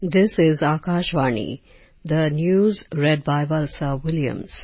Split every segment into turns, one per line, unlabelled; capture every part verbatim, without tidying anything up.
This is Akashvani. The news read by Valsa Williams.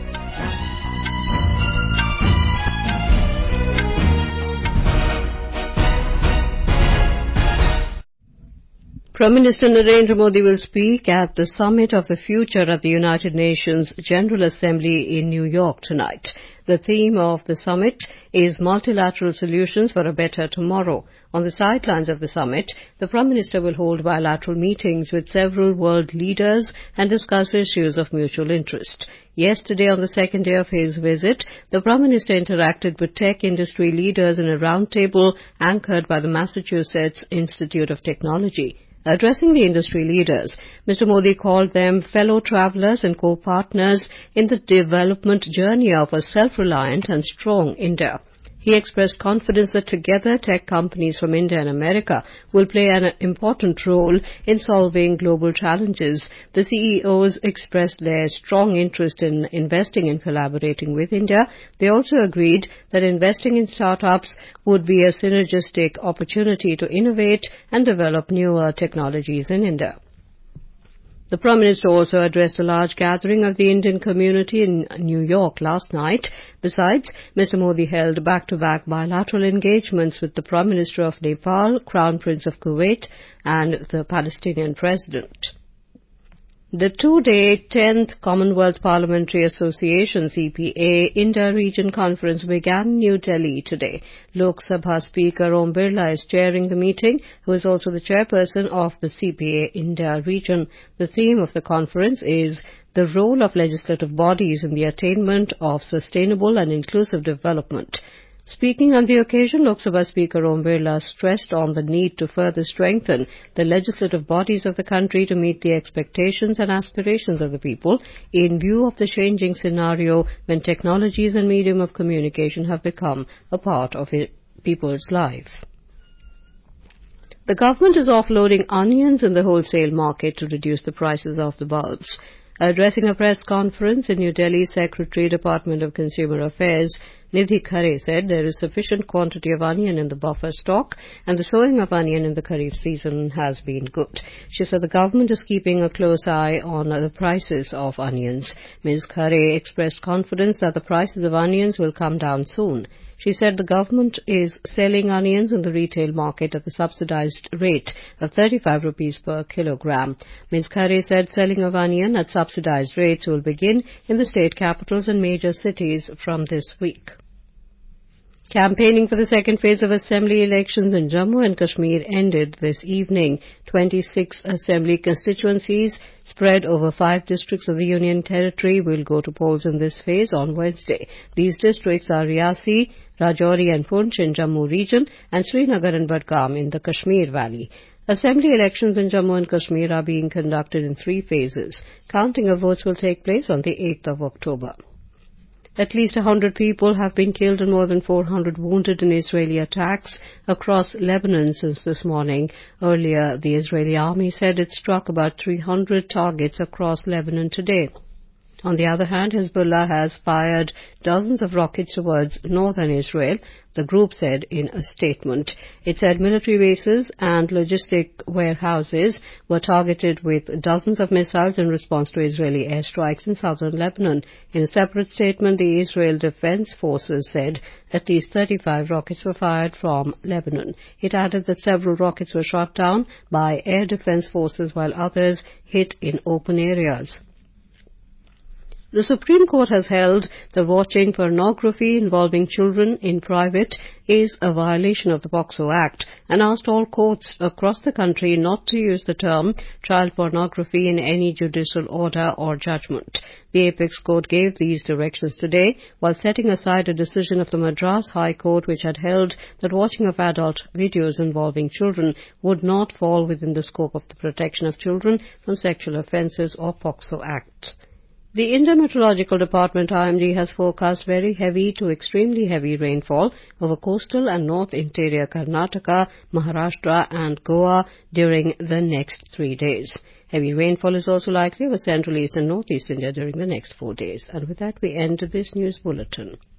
Prime Minister Narendra Modi will speak at the Summit of the Future at the United Nations General Assembly in New York tonight. The theme of the summit is Multilateral Solutions for a Better Tomorrow. On the sidelines of the summit, the Prime Minister will hold bilateral meetings with several world leaders and discuss issues of mutual interest. Yesterday, on the second day of his visit, the Prime Minister interacted with tech industry leaders in a roundtable anchored by the Massachusetts Institute of Technology. Addressing the industry leaders, Mister Modi called them fellow travellers and co-partners in the development journey of a self-reliant and strong India. He expressed confidence that together tech companies from India and America will play an important role in solving global challenges. The C E Os expressed their strong interest in investing and collaborating with India. They also agreed that investing in startups would be a synergistic opportunity to innovate and develop newer technologies in India. The Prime Minister also addressed a large gathering of the Indian community in New York last night. Besides, Mister Modi held back-to-back bilateral engagements with the Prime Minister of Nepal, Crown Prince of Kuwait, and the Palestinian President. The two-day tenth Commonwealth Parliamentary Association C P A India Region Conference began in New Delhi today. Lok Sabha Speaker Om Birla is chairing the meeting, who is also the chairperson of the C P A India Region. The theme of the conference is the role of legislative bodies in the attainment of sustainable and inclusive development. Speaking on the occasion, Lok Sabha Speaker Om Birla stressed on the need to further strengthen the legislative bodies of the country to meet the expectations and aspirations of the people in view of the changing scenario when technologies and medium of communication have become a part of people's life. The government is offloading onions in the wholesale market to reduce the prices of the bulbs. Addressing a press conference in New Delhi, Secretary, Department of Consumer Affairs, Nidhi Khare said there is sufficient quantity of onion in the buffer stock and the sowing of onion in the Kharif season has been good. She said the government is keeping a close eye on the prices of onions. Miz Khare expressed confidence that the prices of onions will come down soon. She said the government is selling onions in the retail market at the subsidized rate of thirty-five rupees per kilogram. Miz Khare said selling of onion at subsidized rates will begin in the state capitals and major cities from this week. Campaigning for the second phase of assembly elections in Jammu and Kashmir ended this evening. twenty-six assembly constituencies spread over five districts of the Union Territory will go to polls in this phase on Wednesday. These districts are Riyasi, Rajouri and Poonch in Jammu region and Srinagar and Budgam in the Kashmir Valley. Assembly elections in Jammu and Kashmir are being conducted in three phases. Counting of votes will take place on the eighth of October. At least one hundred people have been killed and more than four hundred wounded in Israeli attacks across Lebanon since this morning. Earlier, the Israeli army said it struck about three hundred targets across Lebanon today. On the other hand, Hezbollah has fired dozens of rockets towards northern Israel, the group said in a statement. It said military bases and logistic warehouses were targeted with dozens of missiles in response to Israeli airstrikes in southern Lebanon. In a separate statement, the Israel Defense Forces said at least thirty-five rockets were fired from Lebanon. It added that several rockets were shot down by air defense forces while others hit in open areas. The Supreme Court has held that watching pornography involving children in private is a violation of the POCSO Act and asked all courts across the country not to use the term child pornography in any judicial order or judgment. The Apex Court gave these directions today while setting aside a decision of the Madras High Court which had held that watching of adult videos involving children would not fall within the scope of the Protection of Children from Sexual Offences or POCSO Act. The Indian Meteorological Department I M D has forecast very heavy to extremely heavy rainfall over coastal and north interior Karnataka, Maharashtra and Goa during the next three days. Heavy rainfall is also likely over central east and northeast India during the next four days. And with that we end this news bulletin.